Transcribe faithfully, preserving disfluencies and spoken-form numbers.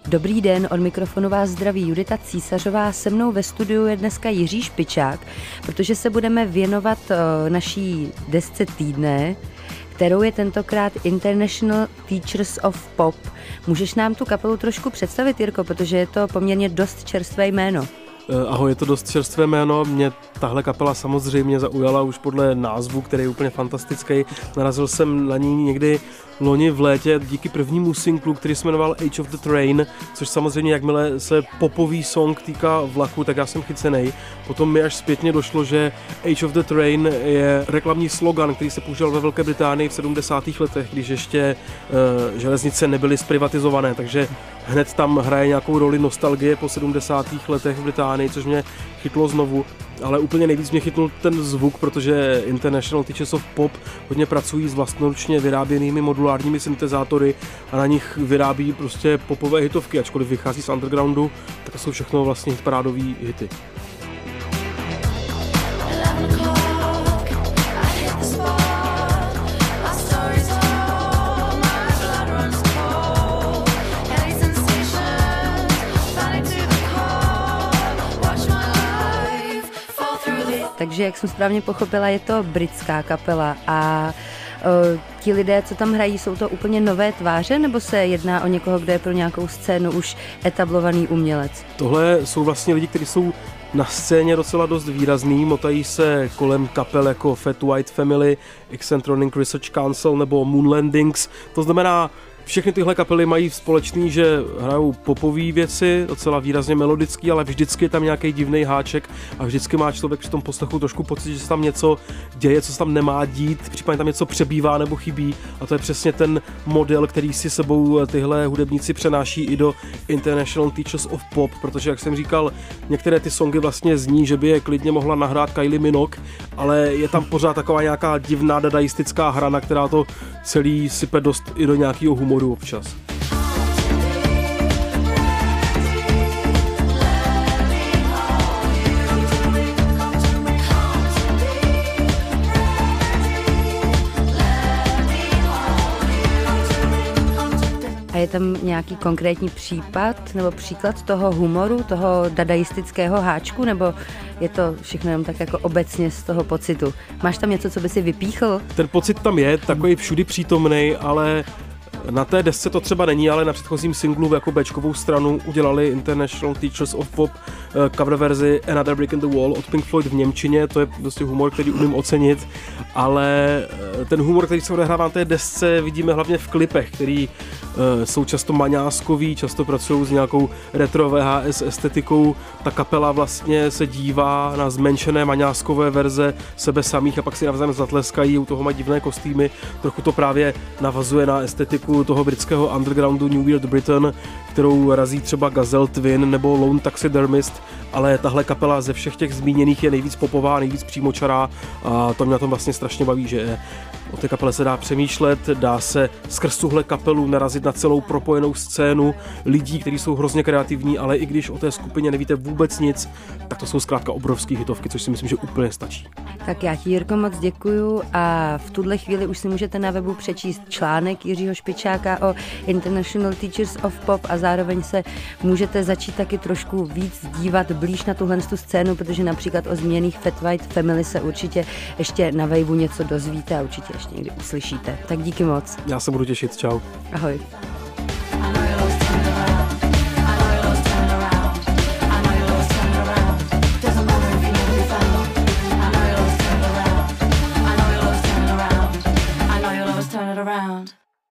Dobrý den, od mikrofonu vás zdraví Judita Císařová, se mnou ve studiu je dneska Jiří Špičák, protože se budeme věnovat uh, naší desce týdne, kterou je tentokrát International Teachers of Pop. Můžeš nám tu kapelu trošku představit, Jirko, protože je to poměrně dost čerstvé jméno. Ahoj, je to dost čerstvé jméno, mě tahle kapela samozřejmě zaujala už podle názvu, který je úplně fantastický. Narazil jsem na ní někdy loni v létě díky prvnímu singlu, který se jmenoval Age of the Train, což samozřejmě jakmile se popový song týká vlaku, tak já jsem chycenej. Potom mi až zpětně došlo, že Age of the Train je reklamní slogan, který se používal ve Velké Británii v sedmdesátých letech, když ještě uh, železnice nebyly zprivatizované, takže hned tam hraje nějakou roli nostalgie po sedmdesátých letech v Británii, což mě chytlo znovu. Ale úplně nejvíc mě chytnul ten zvuk, protože International Teachers of Pop hodně pracují s vlastnoručně vyráběnými modulárními syntezátory a na nich vyrábí prostě popové hitovky, ačkoliv vychází z undergroundu, tak to jsou všechno vlastně hitparádový hity. Takže, jak jsem správně pochopila, je to britská kapela a o, ti lidé, co tam hrají, jsou to úplně nové tváře, nebo se jedná o někoho, kdo je pro nějakou scénu už etablovaný umělec? Tohle jsou vlastně lidi, kteří jsou na scéně docela dost výrazný, motají se kolem kapel jako Fat White Family, Eccentronic Research Council nebo Moon Landings. To znamená, všechny tyhle kapely mají společný, že hrajou popové věci, docela výrazně melodický, ale vždycky je tam nějaký divný háček a vždycky má člověk při tom poslechu trošku pocit, že se tam něco děje, co se tam nemá dít, případně tam něco přebývá nebo chybí, a to je přesně ten model, který si sebou tyhle hudebníci přenáší i do International Teachers of Pop, protože, jak jsem říkal, některé ty songy vlastně zní, že by je klidně mohla nahrát Kylie Minogue, ale je tam pořád taková nějaká divná dadaistická hrana, která to celý sype dost i do nějakého humoru občas. A je tam nějaký konkrétní případ nebo příklad toho humoru, toho dadaistického háčku, nebo je to všechno jenom tak jako obecně z toho pocitu? Máš tam něco, co by si vypíchl? Ten pocit tam je, takový všudy přítomnej, ale na té desce to třeba není, ale na předchozím singlu jako béčkovou stranu udělali International Teachers of Pop cover verzi Another Brick in the Wall od Pink Floyd v němčině, to je prostě humor, který umím ocenit, ale ten humor, který se odehrává na té desce, vidíme hlavně v klipech, který jsou často maňáskový, často pracují s nějakou retro V H S estetikou. Ta kapela vlastně se dívá na zmenšené maňáskové verze sebe samých a pak si navzájem zatleskají, u toho mají divné kostýmy, trochu to právě navazuje na estetiku toho britského undergroundu New Weird Britain, kterou razí třeba Gazelle Twin nebo Lone Taxidermist, ale tahle kapela ze všech těch zmíněných je nejvíc popová, nejvíc přímočará a to mě na tom vlastně strašně baví, že o té kapele se dá přemýšlet, dá se skrz tuhle kapelu narazit na celou propojenou scénu lidí, kteří jsou hrozně kreativní, ale i když o té skupině nevíte vůbec nic, tak to jsou zkrátka obrovský hitovky, což si myslím, že úplně stačí. Tak já ti, Jirko, moc děkuju a v tuhle chvíli už si můžete na webu přečíst článek Jiřího Špičáka o International Teachers of Pop a zároveň se můžete začít taky trošku víc dívat blíž na tuhle scénu, protože například o zmíněných Fat White Family se určitě ještě na webu něco dozvíte a určitě ještě někdy uslyšíte. Tak díky moc. Já se budu těšit, čau. Ahoj.